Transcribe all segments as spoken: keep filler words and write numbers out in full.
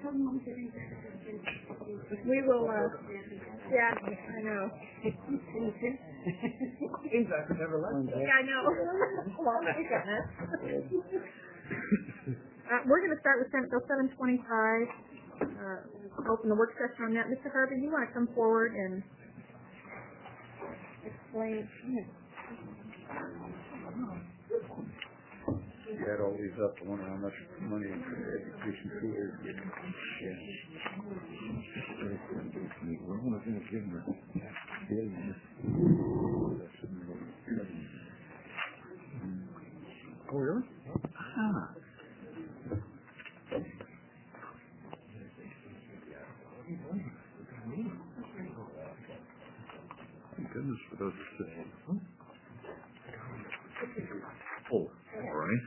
We will, uh, yeah, I know. Seems like we never left. Yeah, I know. Well, we got that. Uh, we're going to start with Senate Bill seven twenty-five. Uh, open the work session on that. Mister Harvey, you want to come forward and explain? That always up. I wonder how much money education fee is getting. Yeah. We're only going to give them a billion. Oh, really? Ah. Thank goodness for those who say. Oh, all right.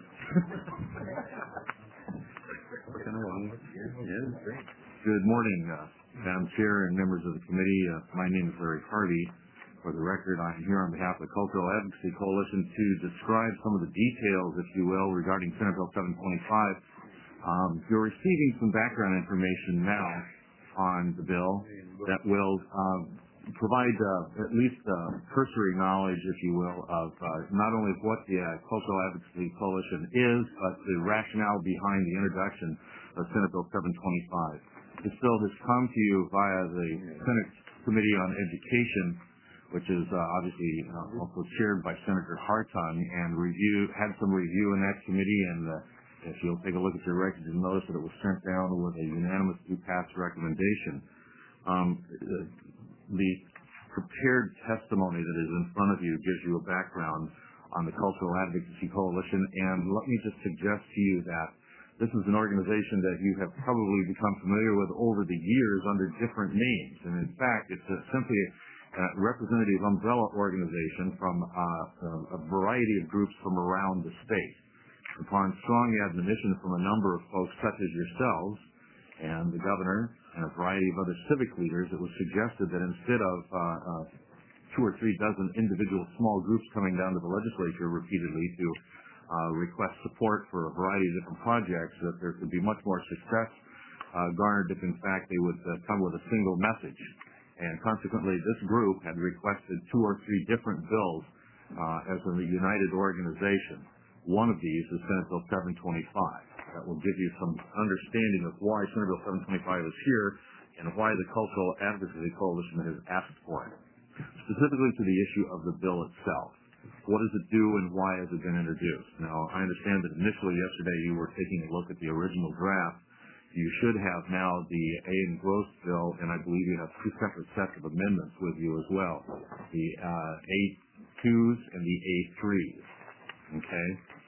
Good morning, uh, Madam Chair and members of the committee. Uh, my name is Larry Harvey. For the record, I'm here on behalf of the Cultural Advocacy Coalition to describe some of the details, if you will, regarding Senate Bill seven twenty-five. Um, you're receiving some background information now on the bill that will uh, provide uh, at least uh, cursory knowledge, if you will, of uh, not only what the uh, Cultural Advocacy Coalition is, but the rationale behind the introduction of Senate Bill seven twenty-five. This bill has come to you via the Senate Committee on Education, which is uh, obviously uh, also chaired by Senator Hartung, and review had some review in that committee. And uh, if you'll take a look at your records, you'll notice that it was sent down with a unanimously passed recommendation. Um, the prepared testimony that is in front of you gives you a background on the Cultural Advocacy Coalition, and let me just suggest to you that this is an organization that you have probably become familiar with over the years under different names, and in fact, it's a, simply a representative umbrella organization from uh, a variety of groups from around the state. Upon strong admonition from a number of folks such as yourselves and the governor and a variety of other civic leaders, it was suggested that instead of uh, uh, two or three dozen individual small groups coming down to the legislature repeatedly to uh, request support for a variety of different projects, that there could be much more success uh, garnered if in fact they would uh, come with a single message. And consequently, this group had requested two or three different bills uh, as a united organization. One of these is Senate Bill seven twenty-five. That will give you some understanding of why Senate Bill seven twenty-five is here and why the Cultural Advocacy Coalition has asked for it. Specifically to the issue of the bill itself. What does it do and why has it been introduced? Now, I understand that initially yesterday you were taking a look at the original draft. You should have now the A engrossed bill, and I believe you have two separate sets of amendments with you as well. The uh, A twos and the A threes. Okay?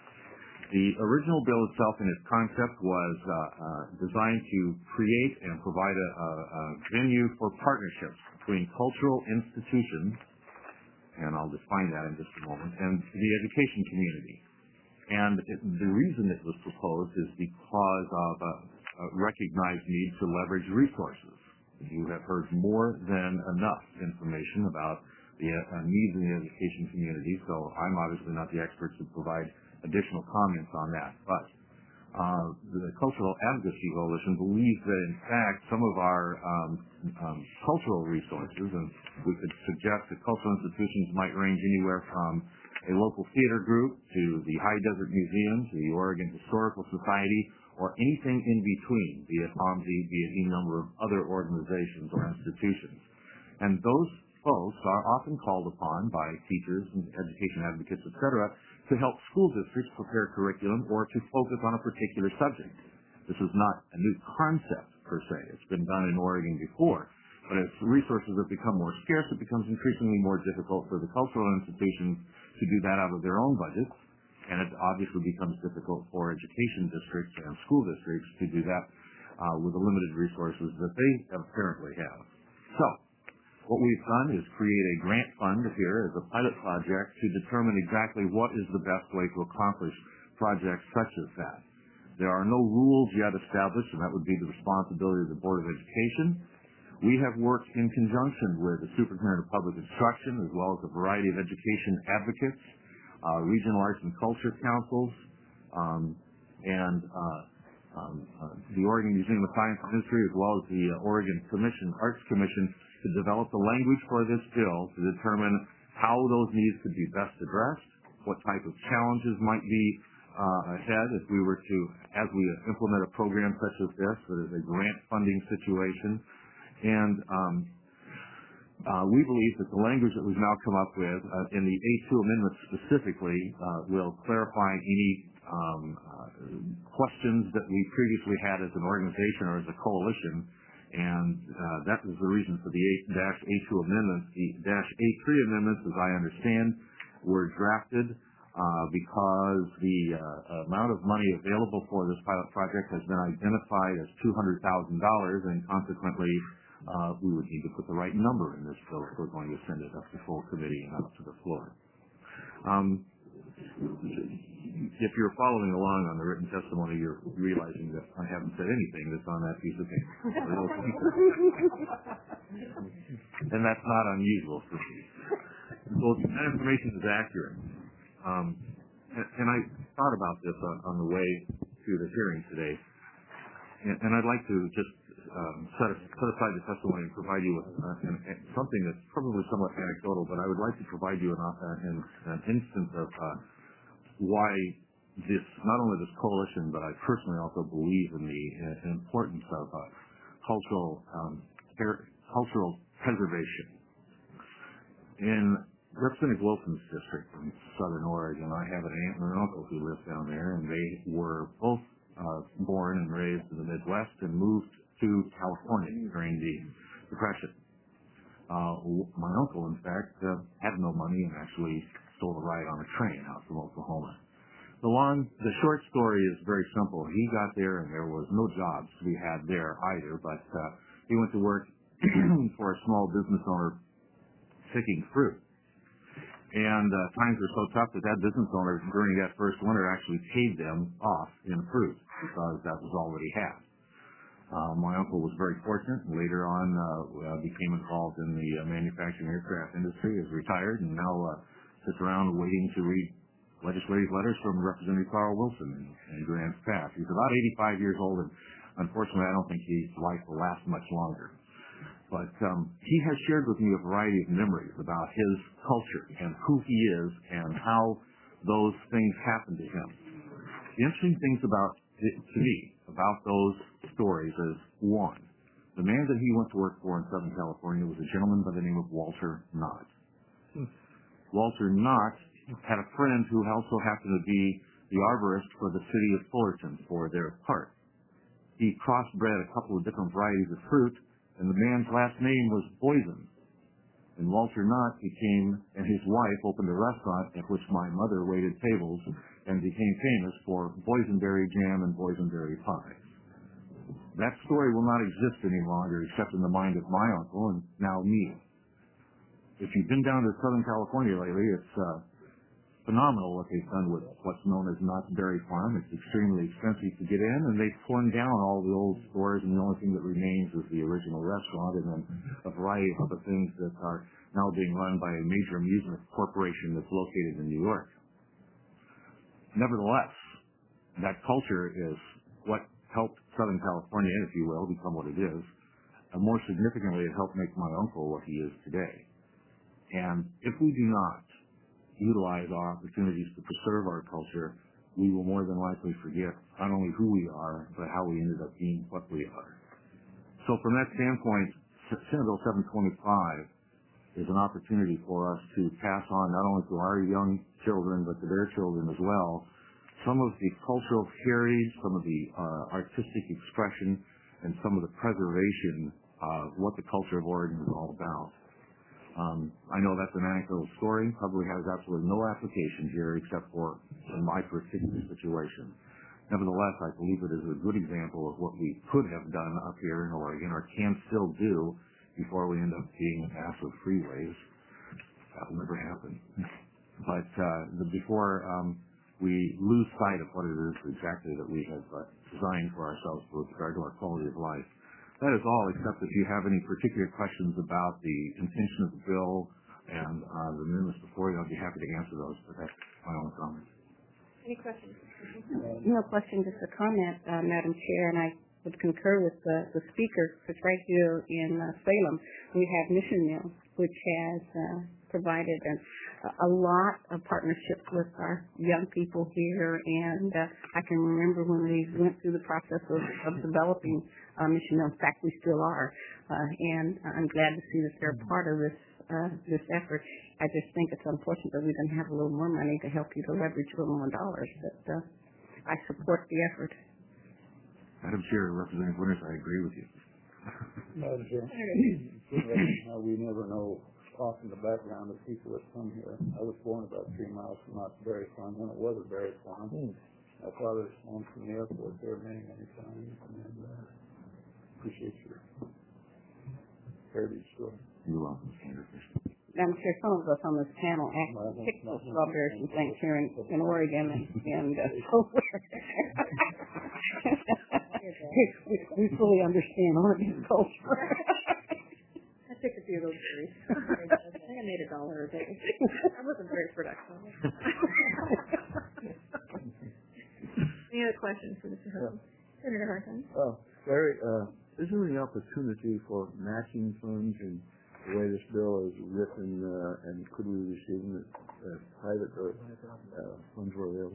The original bill itself in its concept was uh, uh, designed to create and provide a, a, a venue for partnerships between cultural institutions, and I'll define that in just a moment, and the education community. And it, the reason it was proposed is because of a, a recognized need to leverage resources. You have heard more than enough information about the uh, needs in the education community, so I'm obviously not the expert to provide additional comments on that. But uh, the Cultural Advocacy Coalition believes that, in fact, some of our um, um, cultural resources, and we could suggest that cultural institutions might range anywhere from a local theater group to the High Desert Museum to the Oregon Historical Society, or anything in between, be it O M S I, be it any number of other organizations or institutions. And those folks are often called upon by teachers and education advocates, et cetera, to help school districts prepare curriculum or to focus on a particular subject. This is not a new concept, per se. It's been done in Oregon before. But as resources have become more scarce, it becomes increasingly more difficult for the cultural institutions to do that out of their own budgets, and it obviously becomes difficult for education districts and school districts to do that uh, with the limited resources that they apparently have. So, what we've done is create a grant fund here as a pilot project to determine exactly what is the best way to accomplish projects such as that. There are no rules yet established, and that would be the responsibility of the Board of Education. We have worked in conjunction with the Superintendent of Public Instruction, as well as a variety of education advocates, uh, regional arts and culture councils, um, and uh, um, uh, the the Oregon Museum of Science and History as well as the uh, Oregon Commission, Arts Commission, to develop the language for this bill to determine how those needs could be best addressed, what type of challenges might be uh, ahead if we were to, as we implement a program such as this, that is a grant funding situation. And um, uh, we believe that the language that we've now come up with uh, in the A two amendment specifically uh, will clarify any um, uh, questions that we previously had as an organization or as a coalition. And uh, that is the reason for the A two amendments. The A three amendments, as I understand, were drafted uh, because the uh, amount of money available for this pilot project has been identified as two hundred thousand dollars, and consequently uh, we would need to put the right number in this bill if we're going to send it up to full committee and up to the floor. Um, if you're following along on the written testimony, you're realizing that I haven't said anything that's on that piece of paper. And that's not unusual for me. So that information is accurate. Um, and, and I thought about this on, on the way to the hearing today, and, and I'd like to just um, set, set aside the testimony and provide you with uh, an, an, something that's probably somewhat anecdotal, but I would like to provide you an, uh, an, an instance of uh, why this, not only this coalition, but I personally also believe in the uh, importance of uh, cultural um, cultural preservation. In Representative Wilson's district in Southern Oregon, I have an aunt and an uncle who live down there, and they were both uh, born and raised in the Midwest and moved to California during the Depression. Uh, my uncle, in fact, uh, had no money and actually stole a ride on a train out from Oklahoma. The long, the short story is very simple. He got there and there was no jobs to be had there either, but uh, he went to work for a small business owner picking fruit. And uh, times were so tough that that business owner during that first winter actually paid them off in fruit because that was all that he had. Uh, my uncle was very fortunate and later on uh, uh, became involved in the uh, manufacturing aircraft industry, is retired, and now uh, sits around waiting to read legislative letters from Representative Carl Wilson in, in Grants Pass. He's about eighty-five years old, and unfortunately I don't think his life will last much longer. But um, he has shared with me a variety of memories about his culture and who he is and how those things happened to him. The interesting things about, to me, about those stories is, one, the man that he went to work for in Southern California was a gentleman by the name of Walter Knott. Hmm. Walter Knott had a friend who also happened to be the arborist for the city of Fullerton for their park. He crossbred a couple of different varieties of fruit, and the man's last name was Boysen. And Walter Knott became, and his wife opened a restaurant at which my mother waited tables and became famous for boysenberry jam and boysenberry pie. That story will not exist any longer except in the mind of my uncle and now me. If you've been down to Southern California lately, it's uh, phenomenal what they've done with what's known as Knott's Berry Farm. It's extremely expensive to get in, and they've torn down all the old stores, and the only thing that remains is the original restaurant and then a variety of other things that are now being run by a major amusement corporation that's located in New York. Nevertheless, that culture is what helped Southern California, if you will, become what it is, and more significantly, it helped make my uncle what he is today. And if we do not utilize our opportunities to preserve our culture, we will more than likely forget not only who we are, but how we ended up being what we are. So from that standpoint, Senate Bill seven twenty-five is an opportunity for us to pass on not only to our young children, but to their children as well, some of the cultural heritage, some of the uh, artistic expression, and some of the preservation of what the culture of Oregon is all about. Um, I know that's an anecdotal story, probably has absolutely no application here except for in my particular situation. Nevertheless, I believe it is a good example of what we could have done up here in Oregon or can still do before we end up being massive freeways. That will never happen. But uh, the, before um, we lose sight of what it is exactly that we have uh, designed for ourselves with regard to our quality of life. That is all, except if you have any particular questions about the intention of the bill and uh, the amendments before you, I'll be happy to answer those, but that's my only comment. Any questions? No question, just a comment, uh, Madam Chair, and I would concur with the, the speaker, because right here in uh, Salem, we have Mission Mill, which has uh, provided an, a lot of partnerships with our young people here, and uh, I can remember when we went through the process of, of developing uh, Mission Mill. In fact, we still are, uh, and I'm glad to see that they're part of this uh, this effort. I just think it's unfortunate that we didn't have a little more money to help you to leverage a little more dollars, but uh, I support the effort. Madam Chair, Representative Winters, I agree with you. Madam Chair, uh, we never know often the background of people that come here. I was born about three miles from Knott's Berry Farm when it was a berry farm. Mm. My father's home from the airport there many, many times, and uh, appreciate your heritage story. You're welcome, Senator Fisher. I'm sure some of us on this panel actually picked those strawberries and things here in, in Oregon, and, and uh, so we, we fully understand Oregon culture. I picked a few of those berries. I think I made a dollar a day. I wasn't very productive. Any other questions for Mister Hurd? Senator Harkins. Oh, Larry, uh, is there any opportunity for matching funds in the way this bill is written, uh, and could we receive them as private or uh, funds were available?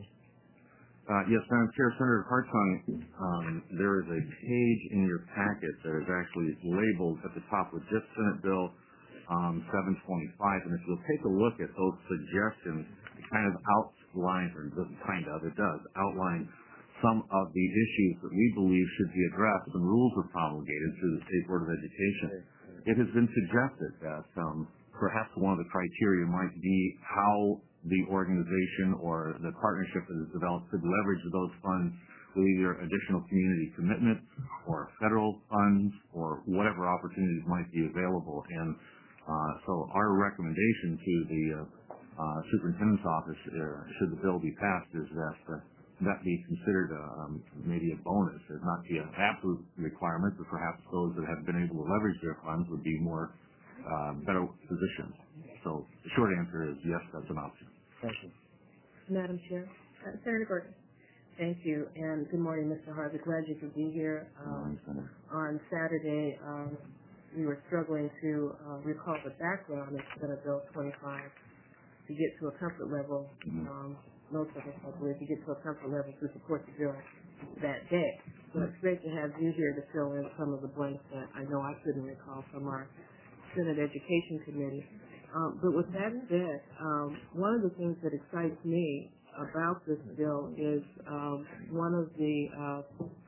Uh, yes, Madam Chair, Senator Hartung, um, there is a page in your packet that is actually labeled at the top with just Senate Bill um, seven twenty-five, and if you'll take a look at those suggestions, it kind of outlines, or doesn't kind of, it does, outline some of the issues that we believe should be addressed and rules are promulgated through the State Board of Education. It has been suggested that um, perhaps one of the criteria might be how the organization or the partnership that is developed could leverage those funds with either additional community commitment or federal funds or whatever opportunities might be available. And uh, so our recommendation to the uh, uh, superintendent's office, uh, should the bill be passed, is that uh, that be considered a, um, maybe a bonus. It not be an absolute requirement, but perhaps those that have been able to leverage their funds would be more uh, better positioned. So the short answer is yes, that's an option. Thank you. Madam Chair. Uh, Senator Gordon. Thank you, and good morning, Mister Harvey. Glad you could be here. Um, on Saturday, um, we were struggling to uh, recall the background of Senate Bill twenty-five to get to a comfort level. Um, most of us, I believe, to get to a comfort level to support the bill that day. So it's great to have you here to fill in some of the blanks that I know I couldn't recall from our Senate Education Committee. Um, but with that said, um, one of the things that excites me about this bill is um, one of the uh,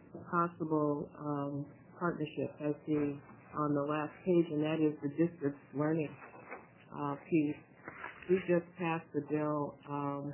possible um, partnerships I see on the last page, and that is the district's learning uh, piece. We just passed a bill um,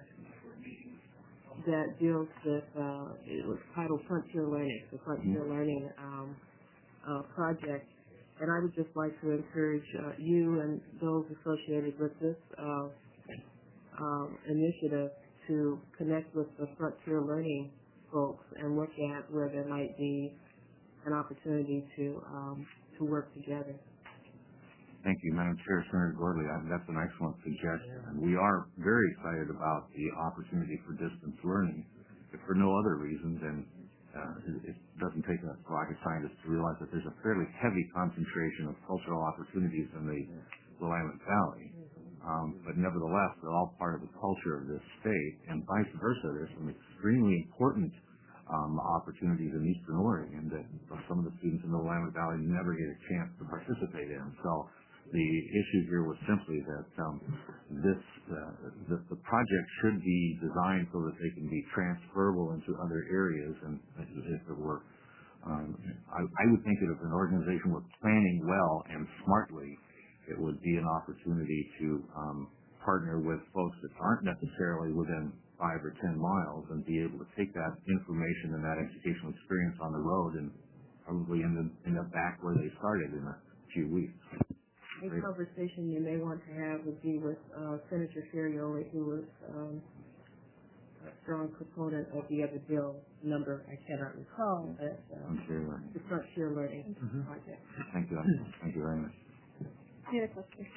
that deals with, uh, it was titled Frontier Learning, the Frontier Learning um, uh, project. And I would just like to encourage uh, you and those associated with this uh, um, initiative to connect with the Frontier Learning folks and look at where there might be an opportunity to um, to work together. Thank you, Madam Chair, Senator Gordley. I, that's an excellent suggestion. And we are very excited about the opportunity for distance learning, if for no other reason than uh, it, it doesn't take a rocket scientist to realize that there's a fairly heavy concentration of cultural opportunities in the Willamette Valley. Um, but nevertheless, they're all part of the culture of this state, and vice versa. There's some extremely important um, opportunities in Eastern Oregon that some of the students in the Willamette Valley never get a chance to participate in. So the issue here was simply that um, this uh, the, the project should be designed so that they can be transferable into other areas, and if it were, um, I, I would think that if an organization were planning well and smartly, it would be an opportunity to um, partner with folks that aren't necessarily within five or ten miles and be able to take that information and that educational experience on the road and probably end up, end up back where they started in a few weeks. A conversation you may want to have would be with uh, Senator Ferrioli, who was um, a strong proponent of the other bill number I cannot recall, but um, the Frontier Learning mm-hmm. Project. Thank you. Thank you very much. Any other questions?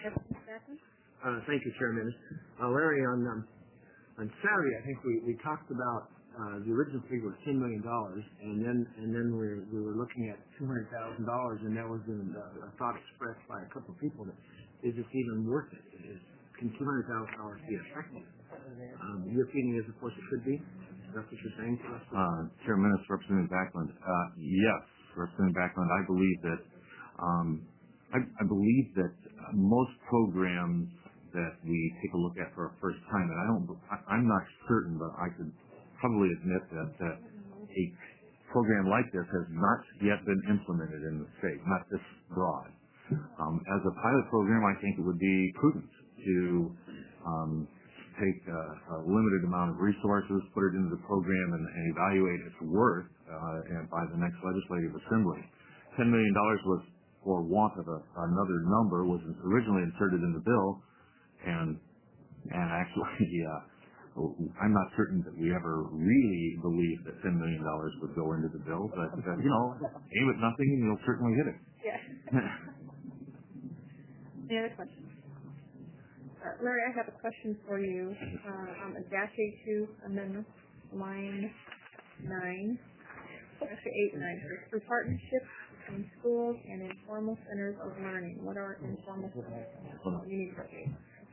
Uh, thank you, Chairman. Uh, Larry, on um, on Saturday, I think we, we talked about uh, the original figure was ten million dollars, and then and then we were, we were looking at two hundred thousand dollars, and that was in, uh, a thought expressed by a couple of people that is this even worth it? Is, can two hundred thousand dollars be effective? Um, your feeling is, of course, it should be. That's what you're saying to us? Uh, Chairman, Representative Backlund. Uh, yes, Representative Backlund. I believe that um, I, I believe that uh, most programs that we take a look at for a first time, and I don't, I, I'm not certain, but I could probably admit that uh, a program like this has not yet been implemented in the state, not this broad. Um, as a pilot program, I think it would be prudent to um, take a, a limited amount of resources, put it into the program, and, and evaluate its worth uh, and by the next legislative assembly. ten million dollars was, for want of a, another number, was originally inserted in the bill, and and actually, uh, I'm not certain that we ever really believed that ten million dollars would go into the bill, but, uh, you know, aim at nothing and you'll certainly hit it. Yeah. Any other questions? Uh, Larry, I have a question for you uh, on the dash A two amendment, line nine, actually eight and nine, through partnerships between schools and informal centers of learning. What are informal centers? Oh, you need to say.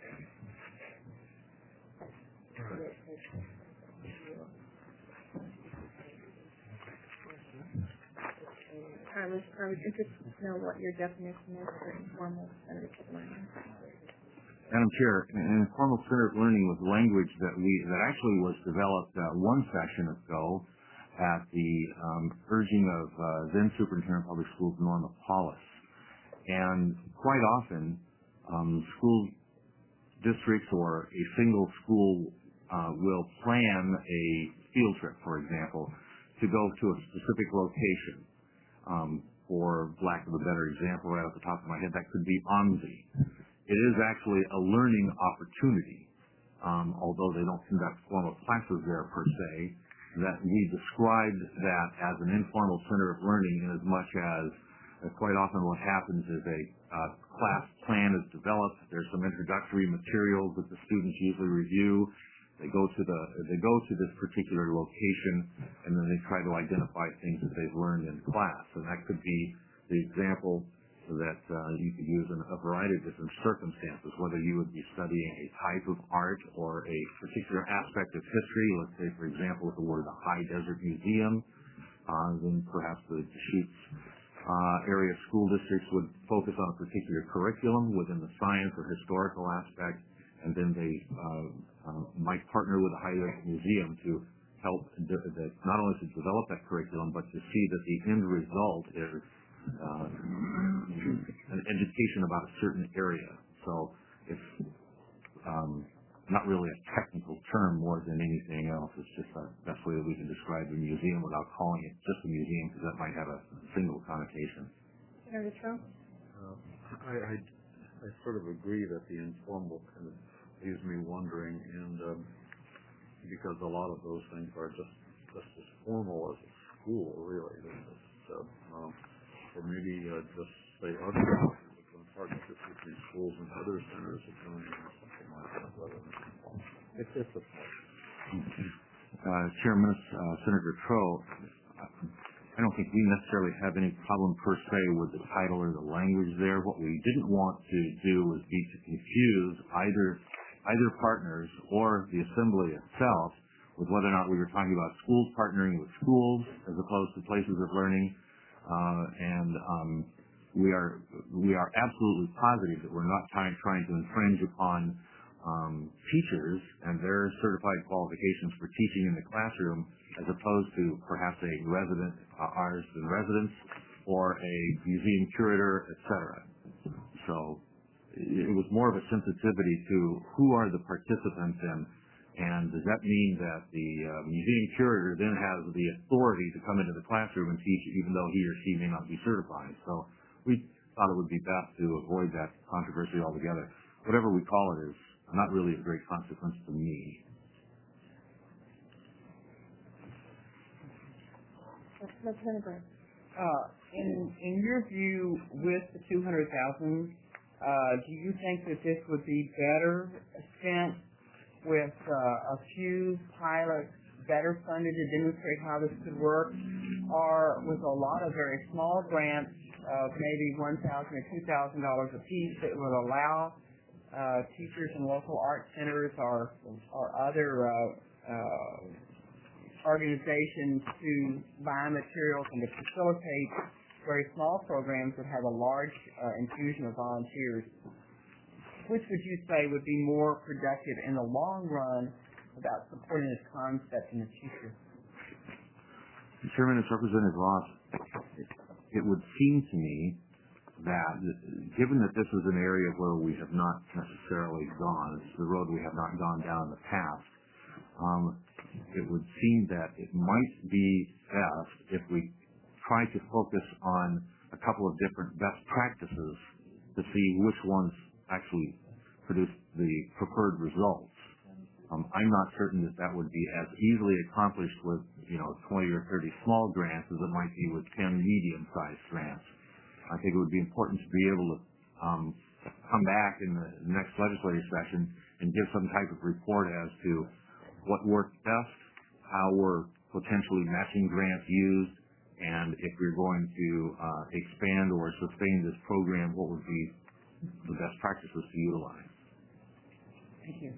I was, I was interested to know what your definition is for informal centers of learning. Madam Chair, an informal center of learning was language that we that actually was developed uh, one session ago at the um, urging of uh, then Superintendent of Public Schools Norma Paulus. And quite often, um, school districts or a single school uh, will plan a field trip, for example, to go to a specific location. Um, for lack of a better example, right off the top of my head, that could be OMSI. It is actually a learning opportunity, um, although they don't conduct formal classes there per se, that we described that as an informal center of learning in as much as uh, quite often what happens is a uh, class plan is developed, there's some introductory materials that the students usually review, they go to the they go to this particular location, and then they try to identify things that they've learned in class, and that could be the example that uh, you could use in a variety of different circumstances, whether you would be studying a type of art or a particular aspect of history. Let's say, for example, if it were the High Desert Museum, uh, then perhaps the Deschutes uh, area school districts would focus on a particular curriculum within the science or historical aspect, and then they uh, uh, might partner with the High Desert Museum to help de- de- not only to develop that curriculum, but to see that the end result is Uh, an education about a certain area. So it's um, not really a technical term more than anything else. It's just the best way that we can describe the museum without calling it just a museum, because that might have a single connotation. Senator Trump? Uh, I, I, I sort of agree that the informal kind of leaves me wondering, and um, because a lot of those things are just, just as formal as a school, really. So, um, or maybe uh, just say other partnerships between schools and other centers of learning or something like that. Rather than it's just a uh, Chairman, uh, Senator Troe, I don't think we necessarily have any problem per se with the title or the language there. What we didn't want to do was be to confuse either either partners or the assembly itself with whether or not we were talking about schools partnering with schools as opposed to places of learning. Uh, and um, we are we are absolutely positive that we're not trying, trying to infringe upon um, teachers and their certified qualifications for teaching in the classroom, as opposed to perhaps a resident, uh, artist in residence, or a museum curator, et cetera. So it was more of a sensitivity to who are the participants and And does that mean that the uh, museum curator then has the authority to come into the classroom and teach, even though he or she may not be certified? So we thought it would be best to avoid that controversy altogether. Whatever we call it is not really of great consequence to me. Uh, in in your view, with the two hundred thousand, uh, do you think that this would be better spent with uh, a few pilot better funded to demonstrate how this could work are with a lot of very small grants of maybe one thousand dollars or two thousand dollars a piece that would allow uh, teachers in local art centers or, or other uh, uh, organizations to buy materials and to facilitate very small programs that have a large uh, infusion of volunteers. Which would you say would be more productive in the long run about supporting this concept in the future? Chairman, it's Representative Ross. It would seem to me that, given that this is an area where we have not necessarily gone, it's the road we have not gone down in the past, um, it would seem that it might be best if we try to focus on a couple of different best practices to see which ones actually produce the preferred results. Um, I'm not certain that that would be as easily accomplished with, you know, twenty or thirty small grants as it might be with ten medium-sized grants. I think it would be important to be able to um, come back in the next legislative session and give some type of report as to what worked best, how were potentially matching grants used, and if we're going to uh, expand or sustain this program, what would be the best practices to utilize. Thank you.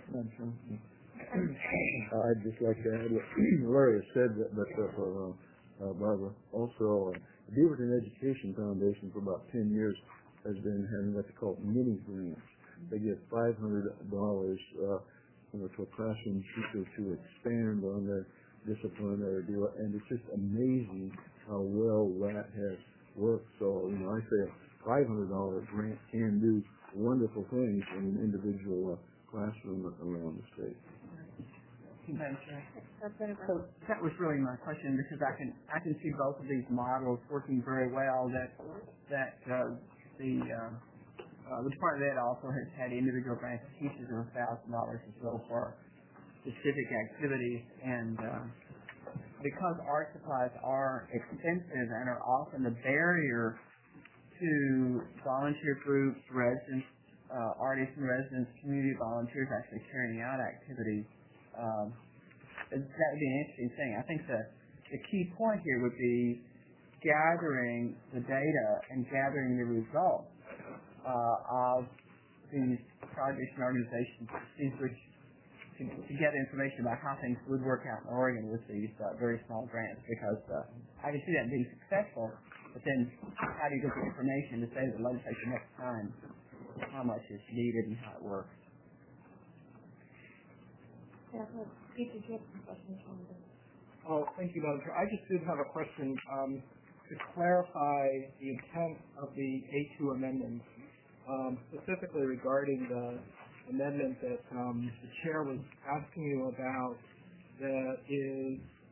I'd just like to add what Larry has said, but uh, for uh, uh, Barbara, also uh, the Beaverton Education Foundation for about ten years has been having what they call mini grants. They give five hundred dollars uh, you know, to a classroom teacher to expand on their discipline or deal, and it's just amazing how well that has worked. So, you know, I say a five hundred dollars grant can do wonderful things in an individual uh, classroom around the state. So that was really my question, because I can I can see both of these models working very well. That that uh, the uh, uh, the Department of Ed also has had individual grants to teachers of a thousand dollars or so for specific activities, and uh, because art supplies are expensive and are often the barrier to volunteer groups, residents, uh, artists and residents, community volunteers actually carrying out activities. Um, that would be an interesting thing. I think the, the key point here would be gathering the data and gathering the results uh, of these projects and organizations, these which to, to get information about how things would work out in Oregon with these uh, very small grants, because uh, I can see that being successful, but then how do you get the information to say to the legislature next time how much is needed and how it works? Yeah, Pete, did you have some questions on this? Oh, thank you, Madam Chair. I just did have a question um, to clarify the intent of the A two amendments, um, specifically regarding the amendment that um, the chair was asking you about, that is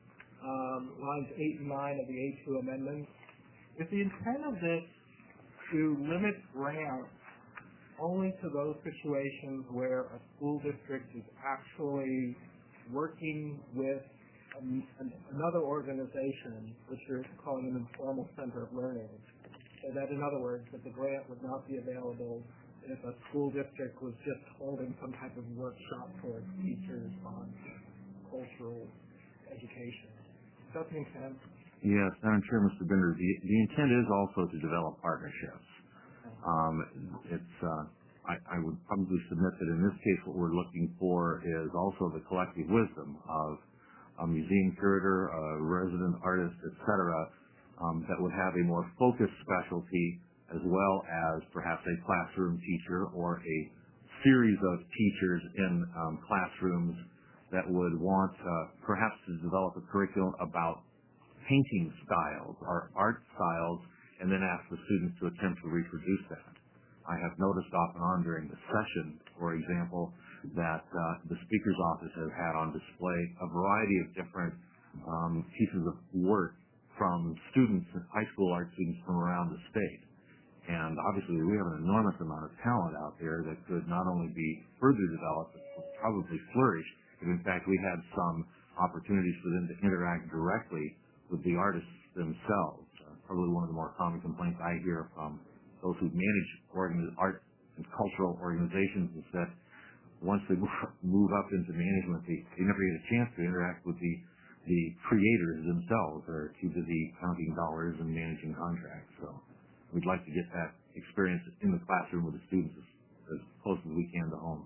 um, lines eight and nine of the A two amendments. Is the intent of this to limit grants only to those situations where a school district is actually working with um, an, another organization, which you're calling an informal center of learning, so that, in other words, that the grant would not be available if a school district was just holding some type of workshop for its teachers on cultural education? Is that the intent? Yes, Madam Chair, Mister Bender, the, the intent is also to develop partnerships. Um, it's, uh, I, I would probably submit that in this case what we're looking for is also the collective wisdom of a museum curator, a resident artist, et cetera, um, that would have a more focused specialty, as well as perhaps a classroom teacher or a series of teachers in um, classrooms that would want uh, perhaps to develop a curriculum about painting styles or art styles, and then ask the students to attempt to reproduce that. I have noticed off and on during the session, for example, that uh, the Speaker's Office has had on display a variety of different um, pieces of work from students, high school art students from around the state. And obviously we have an enormous amount of talent out there that could not only be further developed, but probably flourish if in fact we had some opportunities for them to interact directly with the artists themselves. Probably one of the more common complaints I hear from those who manage organiz- art and cultural organizations is that once they move, move up into management, they, they never get a chance to interact with the, the creators themselves. They're too busy counting dollars and managing contracts. So we'd like to get that experience in the classroom with the students as, as close as we can to home.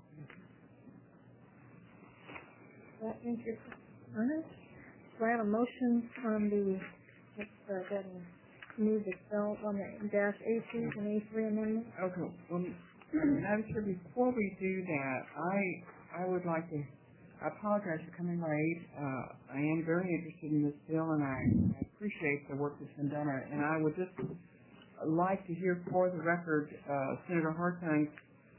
That answers your question. All right. Do I have a motion on the, let's uh, go ahead and move the cell on the dash A two and A three amendment? Okay, well, Madam Chair, before we do that, I, I would like to, I apologize for coming late. Uh, I am very interested in this bill, and I, I appreciate the work that's been done on it. And I would just like to hear for the record uh, Senator Harthine's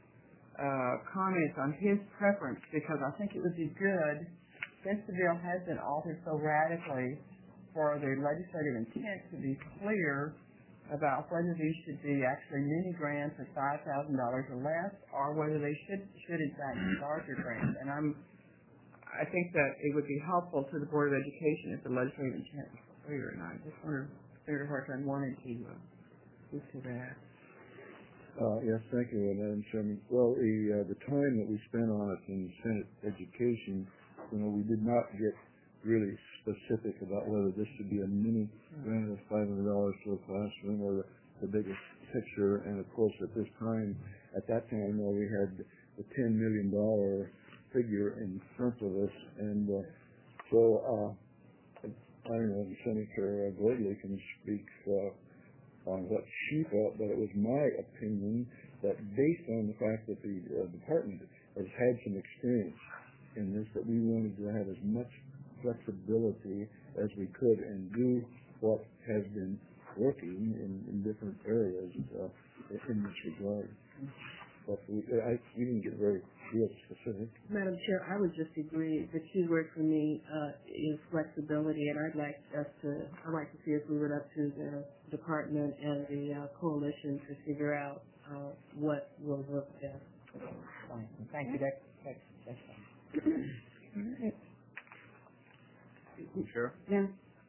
uh, comments on his preference, because I think it would be good, since the bill has been altered so radically, for the legislative intent to be clear about whether these should be actually mini grants of five thousand dollars or less, or whether they should, should in fact be larger grants. And I'm, I think that it would be helpful to the Board of Education if the legislative intent was clear. And I just wonder if Senator Hartine wanted to uh, speak to that. Uh, yes, thank you, Madam Chairman. Well, the uh, the time that we spent on it in Senate Education, you know, we did not get really specific about whether this should be a mini grant of five hundred dollars to a classroom or the, the biggest picture. And of course, at this time, at that time, uh, we had the ten million dollar figure in front of us, and uh, so uh, I don't know if Senator Gladley can speak uh, on what she thought, but it was my opinion that based on the fact that the uh, department has had some experience in this, that we wanted to have as much flexibility as we could and do what has been working in, in different areas uh, in this regard. But we, I, we didn't get very real specific. Madam Chair, I would just agree. The key word for me uh, is flexibility, and I'd like us to, I'd like to see us move it up to the department and the uh, coalition to figure out uh, what will work best. Fine. Thank you. That, that, that's fine. Sure. Yeah.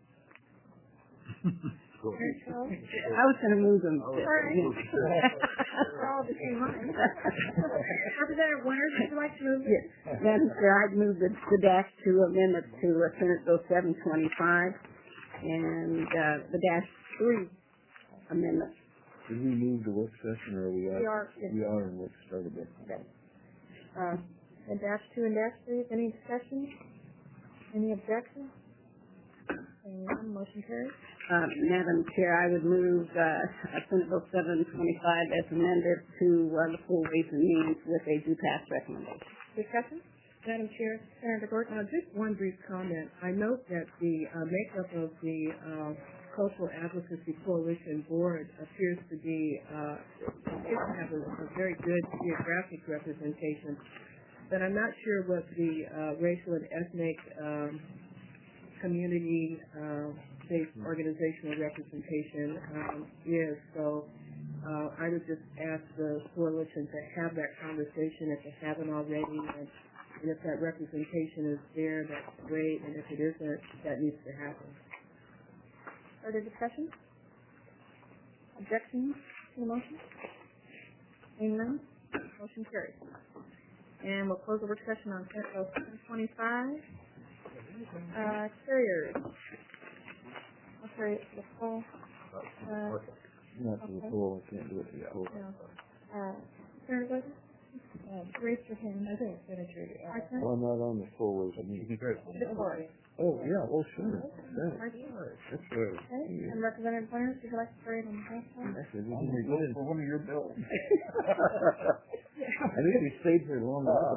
All right, Charles? I was going to move them. All right. We're all the same line. Representative Winters, would you like to move it? Yes. Madam Chair, I'd move the, the dash two amendment to uh, Senate Bill seven twenty-five and uh, the dash three amendment. Did we move the work session, or are we, We are. we are in work started? Okay. Uh, and dash two and dash three, any discussion? Any objections? Seeing none, motion carries. Uh, Madam Chair, I would move uh, Senate Bill seven twenty-five as amended to uh, the full Ways and Means with a due pass recommendation. Discussion? Madam Chair, Senator Gordon, uh, just one brief comment. I note that the uh, makeup of the uh, Cultural Advocacy Coalition Board appears to be, uh, appears to have a, a very good geographic representation, but I'm not sure what the uh, racial and ethnic um, community uh, based organizational representation um, is. So uh, I would just ask the coalition to have that conversation if they haven't already, and, and if that representation is there, that's great, and if it isn't, that needs to happen. Further discussion? Objections to the motion? Seeing none, motion carries. And we'll close the work session on Senate Bill seven twenty-five. Uh, carriers. I'll carry it to the full. Uh, Not to the okay. full, I can't do it to the full. No. Uh, Senator Gordon? Uh, raise your hand. I think Senator. Uh, Well, I'm not on the full Ways and Means. Before. Oh, yeah, oh, sure. That, Marty? that's right. Okay, and Representative Winters, would you like to carry it on behalf of? Actually, this is good. For one of your bills. I think we stayed here long enough.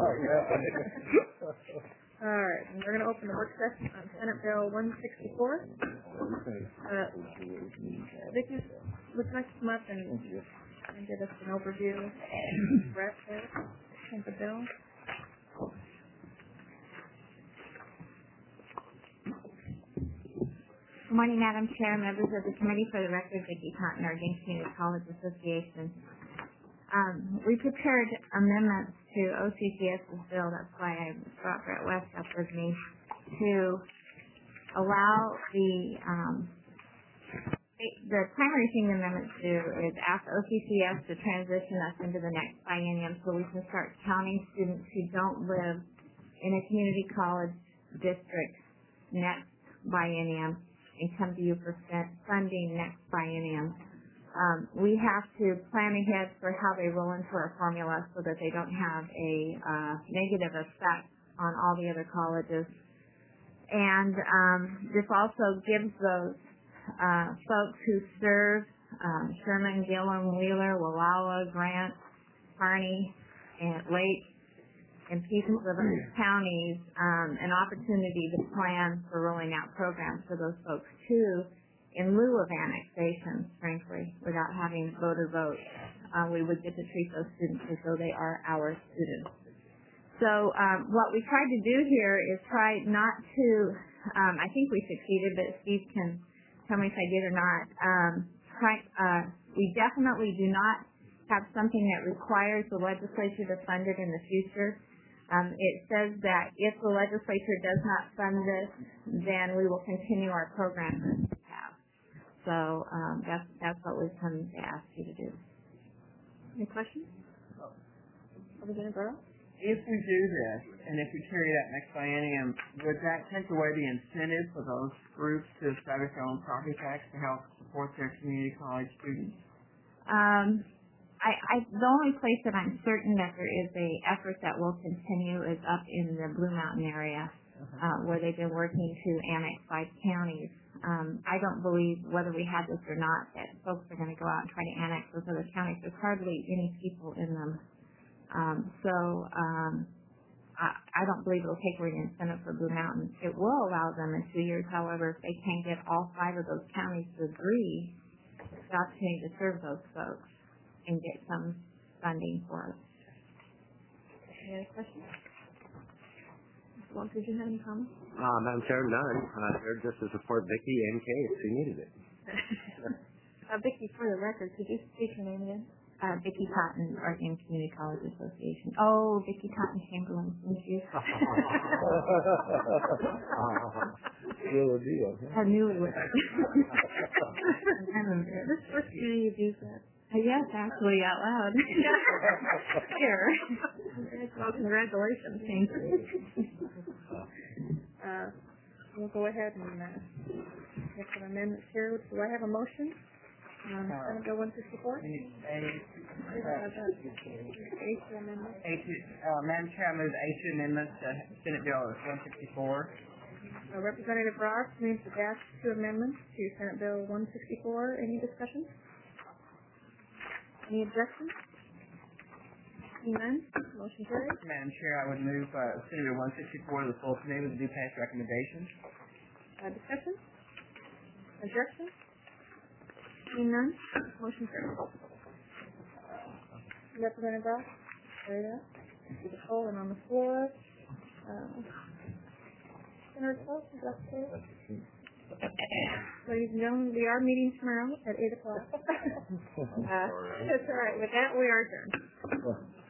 All right, and we're going to open the work session on Senate Bill one sixty-four. Uh, Vicki, would you like to come up and, and give us an overview of the bill? Good morning, Madam Chair, members of the Committee. For the record, Vicki Cotton, Oregon Community College Association. Um, we prepared amendments to O C C S's bill. That's why I brought Brett West up with me, to allow the um, the primary thing the amendments do is ask O C C S to transition us into the next biennium so we can start counting students who don't live in a community college district next biennium and come to you for funding next biennium. Um, we have to plan ahead for how they roll into our formula so that they don't have a uh, negative effect on all the other colleges. And um, this also gives those uh, folks who serve um, Sherman, Gillum, Wheeler, Wallowa, Grant, Kearney, and Lake, and pieces of other counties um, an opportunity to plan for rolling out programs for those folks too, in lieu of annexation, frankly, without having voter vote. Uh, we would get to treat those students as though they are our students. So um, what we tried to do here is try not to, um, I think we succeeded, but Steve can tell me if I did or not. Um, try, uh, we definitely do not have something that requires the legislature to fund it in the future. Um, it says that if the legislature does not fund this, then we will continue our program as we have. So um, that's, that's what we've come to ask you to do. Any questions? Representative Burrow? If we do this, and if we carry that next biennium, would that take away the incentive for those groups to establish their own property tax to help support their community college students? Um, I, I, the only place that I'm certain that there is a effort that will continue is up in the Blue Mountain area, uh, where they've been working to annex five counties. Um, I don't believe, whether we have this or not, that folks are going to go out and try to annex those other counties. There's hardly any people in them. Um, so um, I, I don't believe it will take away the incentive for Blue Mountain. It will allow them in two years, however, if they can't get all five of those counties to agree, the opportunity to serve those folks and get some funding for us. Any other questions? Mister Walker, did you have any comments? Uh, Madam Chair, none. Uh, here just to support Vicki and Kay if she needed it. uh, Vicki, for the record, could you speak your name again? Uh, Vicki Cotton, Oregon Community College Association. Oh, Vicki Cotton Chamberlain, thank you. Real deal. I knew it was. This first year you do that. Uh, yes, actually, out loud. Here. Well, congratulations. Thank you. Uh, we'll go ahead and uh, get some amendments here. Do I have a motion? Um, Senate Bill one sixty-four? A, A two amendment. A two, uh, Madam Chair, I move A two amendments to Senate Bill one sixty-four. Uh, Representative Ross moves the dash two amendments to Senate Bill one sixty-four. Any discussion? Any objections? Seeing none, motion carries. Madam Chair, I would move uh, Senate Bill one sixty-four to the full committee with the due pass recommendation. Uh, discussion? Objection? Seeing none, motion carries. Representative Ross, there you go. See the poll and on the floor. Uh, Senator Post, is that clear? Ladies and gentlemen, we are meeting tomorrow at eight o'clock. uh, that's all right. With that, we are adjourned.